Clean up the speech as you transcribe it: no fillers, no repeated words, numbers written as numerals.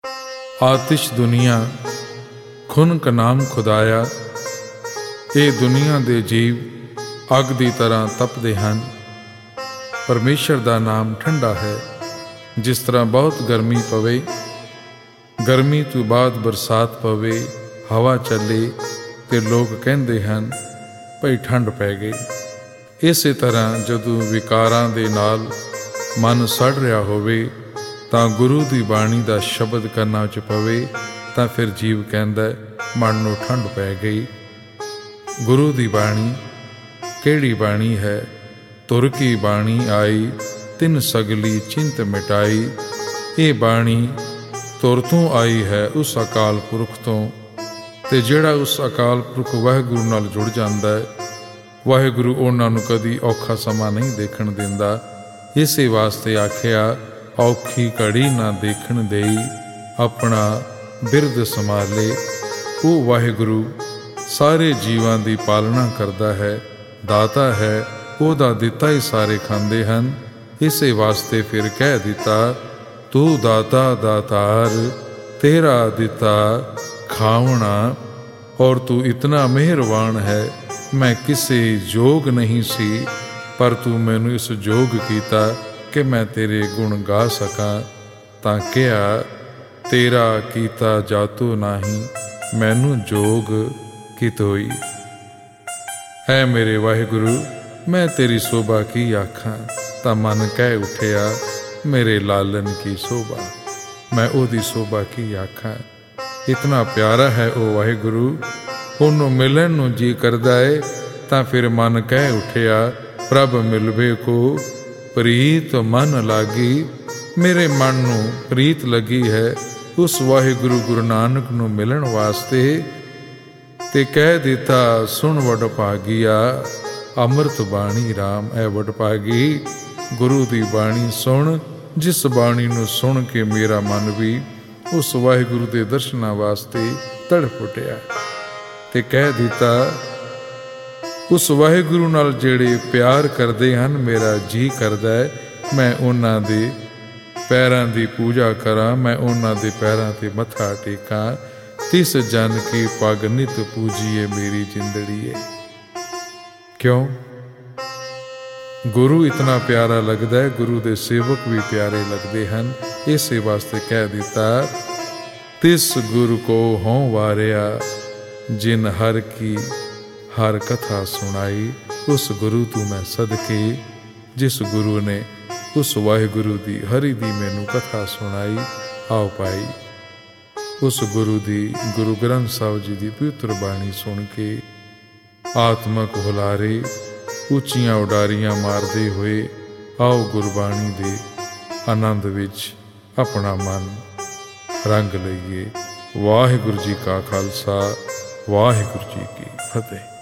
ਆਤਿਸ਼ ਦੁਨੀਆ ਖੁਨਕ ਨਾਮ ਖੁਦਾਇਆ। ਇਹ ਦੁਨੀਆ ਦੇ ਜੀਵ ਅੱਗ ਦੀ ਤਰ੍ਹਾਂ ਤਪਦੇ ਹਨ। ਪਰਮੇਸ਼ਰ ਦਾ ਨਾਮ ਠੰਡਾ ਹੈ। ਜਿਸ ਤਰ੍ਹਾਂ ਬਹੁਤ ਗਰਮੀ ਪਵੇ, ਗਰਮੀ ਤੋਂ ਬਾਅਦ ਬਰਸਾਤ ਪਵੇ, ਹਵਾ ਚੱਲੇ ਤੇ ਲੋਕ ਕਹਿੰਦੇ ਹਨ ਭਈ ਠੰਡ ਪੈ ਗਈ। ਇਸੇ ਤਰ੍ਹਾਂ ਜਦੋਂ ਵਿਕਾਰਾਂ ਦੇ ਨਾਲ ਮਨ ਸੜ ਰਿਹਾ ਹੋਵੇ ਤਾਂ ਗੁਰੂ ਦੀ ਬਾਣੀ ਦਾ ਸ਼ਬਦ ਕੰਨਾਂ 'ਚ ਪਵੇ ਤਾਂ ਫਿਰ ਜੀਵ ਕਹਿੰਦਾ ਮਨ ਨੂੰ ਠੰਡ ਪੈ ਗਈ। ਗੁਰੂ ਦੀ ਬਾਣੀ ਕਿਹੜੀ ਬਾਣੀ ਹੈ? ਤੁਰ ਕੀ ਬਾਣੀ ਆਈ, ਤਿੰਨ ਸਗਲੀ ਚਿੰਤ ਮਿਟਾਈ। ਇਹ ਬਾਣੀ ਤੁਰ ਤੋਂ ਆਈ ਹੈ, ਉਸ ਅਕਾਲ ਪੁਰਖ ਤੋਂ। ਤੇ ਜਿਹੜਾ ਉਸ ਅਕਾਲ ਪੁਰਖ ਵਾਹਿਗੁਰੂ ਨਾਲ ਜੁੜ ਜਾਂਦਾ ਹੈ, ਵਾਹਿਗੁਰੂ ਉਹਨਾਂ ਨੂੰ ਕਦੀ ਔਖਾ ਸਮਾਂ ਨਹੀਂ ਦੇਖਣ ਦਿੰਦਾ। ਇਸੇ ਵਾਸਤੇ ਆਖਿਆ ਔਖੀ ਘੜੀ ਨਾ ਦੇਖਣ ਦੇਈ, ਆਪਣਾ ਬਿਰਦ ਸੰਭਾਲੇ। ਉਹ ਵਾਹਿਗੁਰੂ ਸਾਰੇ ਜੀਵਾਂ ਦੀ ਪਾਲਣਾ ਕਰਦਾ ਹੈ, ਦਾਤਾ ਹੈ। ਉਹਦਾ ਦਿੱਤਾ ਹੀ ਸਾਰੇ ਖਾਂਦੇ ਹਨ। ਇਸੇ ਵਾਸਤੇ ਫਿਰ ਕਹਿ ਦਿੱਤਾ ਤੂੰ ਦਾਤਾ ਦਾਤਾਰ, ਤੇਰਾ ਦਿੱਤਾ ਖਾਵਣਾ। ਔਰ ਤੂੰ ਇਤਨਾ ਮਿਹਰਬਾਨ ਹੈ, ਮੈਂ ਕਿਸੇ ਯੋਗ ਨਹੀਂ ਸੀ, ਪਰ ਤੂੰ ਮੈਨੂੰ ਇਸ ਯੋਗ ਕੀਤਾ ਕਿ ਮੈਂ ਤੇਰੇ ਗੁਣ ਗਾ ਸਕਾਂ। ਤਾਂ ਕਿਹਾ ਤੇਰਾ ਕੀਤਾ ਜਾਤੋ ਨਾਹੀ, ਮੈਨੂੰ ਜੋਗ ਕਿਤੋਈ। ਹੈ ਮੇਰੇ ਵਾਹਿਗੁਰੂ, ਮੈਂ ਤੇਰੀ ਸੋਭਾ ਕੀ ਆਖਾਂ। ਤਾਂ ਮਨ ਕਹਿ ਉੱਠਿਆ ਮੇਰੇ ਲਾਲਨ ਕੀ ਸੋਭਾ, ਮੈਂ ਉਹਦੀ ਸੋਭਾ ਕੀ ਆਖਾਂ। ਇਤਨਾ ਪਿਆਰਾ ਹੈ ਉਹ ਵਾਹਿਗੁਰੂ, ਉਹਨੂੰ ਮਿਲਣ ਨੂੰ ਜੀ ਕਰਦਾ ਏ। ਤਾਂ ਫਿਰ ਮਨ ਕਹਿ ਉੱਠਿਆ ਪ੍ਰਭ ਮਿਲਵੇ ਕੋ ਪ੍ਰੀਤ ਮਨ ਲਾਗੀ। ਮੇਰੇ ਮਨ ਨੂੰ ਪ੍ਰੀਤ ਲੱਗੀ ਹੈ ਉਸ ਵਾਹਿਗੁਰੂ ਗੁਰੂ ਨਾਨਕ ਨੂੰ ਮਿਲਣ ਵਾਸਤੇ। ਤੇ ਕਹਿ ਦਿੱਤਾ ਸੁਣ ਵਡਭਾਗੀਆ, ਅੰਮ੍ਰਿਤ ਬਾਣੀ ਰਾਮ ਐ ਵਡਭਾਗੀ। ਗੁਰੂ ਦੀ ਬਾਣੀ ਸੁਣ, ਜਿਸ ਬਾਣੀ ਨੂੰ ਸੁਣ ਕੇ ਮੇਰਾ ਮਨ ਵੀ ਉਸ ਵਾਹਿਗੁਰੂ ਦੇ ਦਰਸ਼ਨਾਂ ਵਾਸਤੇ ਤੜਫ ਉੱਠਿਆ। ਤੇ ਕਹਿ ਦਿੱਤਾ ਉਸ ਵਾਹਿਗੁਰੂ ਨਾਲ ਜਿਹੜੇ ਪਿਆਰ ਕਰਦੇ ਹਨ, ਮੇਰਾ ਜੀ ਕਰਦਾ ਹੈ ਮੈਂ ਉਹਨਾਂ ਦੇ ਪੈਰਾਂ ਦੀ ਪੂਜਾ ਕਰਾਂ, ਮੈਂ ਉਹਨਾਂ ਦੇ ਪੈਰਾਂ ਤੇ ਮੱਥਾ ਟੇਕਾਂ। ਤਿਸ ਜਨ ਕੀ ਪਗ ਨਿਤ ਪੂਜੀਏ ਮੇਰੀ ਜਿੰਦੜੀਏ। ਕਿਉਂ? ਗੁਰੂ ਇਤਨਾ ਪਿਆਰਾ ਲੱਗਦਾ ਹੈ, ਗੁਰੂ ਦੇ ਸੇਵਕ ਵੀ ਪਿਆਰੇ ਲੱਗਦੇ ਹਨ। ਇਸੇ ਵਾਸਤੇ ਕਹਿ ਦਿੱਤਾ ਤਿਸ ਗੁਰੂ ਕੋ ਹੋਂ ਵਾਰਿਆ, ਜਿਨ ਹਰ ਕੀ ਹਰ ਕਥਾ ਸੁਣਾਈ। ਉਸ ਗੁਰੂ ਤੂੰ ਮੈਂ ਸਦਕੇ, ਜਿਸ ਗੁਰੂ ਨੇ ਉਸ ਵਾਹਿਗੁਰੂ ਦੀ ਹਰੀ ਦੀ ਮੈਨੂੰ ਕਥਾ ਸੁਣਾਈ। ਆਓ ਭਾਈ, ਉਸ ਗੁਰੂ ਦੀ ਗੁਰੂ ਗ੍ਰੰਥ ਸਾਹਿਬ ਜੀ ਦੀ ਪਵਿੱਤਰ ਬਾਣੀ ਸੁਣ ਕੇ ਆਤਮਕ ਹੁਲਾਰੇ ਉੱਚੀਆਂ ਉਡਾਰੀਆਂ ਮਾਰਦੇ ਹੋਏ ਆਓ ਗੁਰਬਾਣੀ ਦੇ ਆਨੰਦ ਵਿੱਚ ਆਪਣਾ ਮਨ ਰੰਗ ਲਈਏ। ਵਾਹਿਗੁਰੂ ਜੀ ਕਾ ਖਾਲਸਾ, ਵਾਹਿਗੁਰੂ ਜੀ ਕੀ ਫਤਿਹ।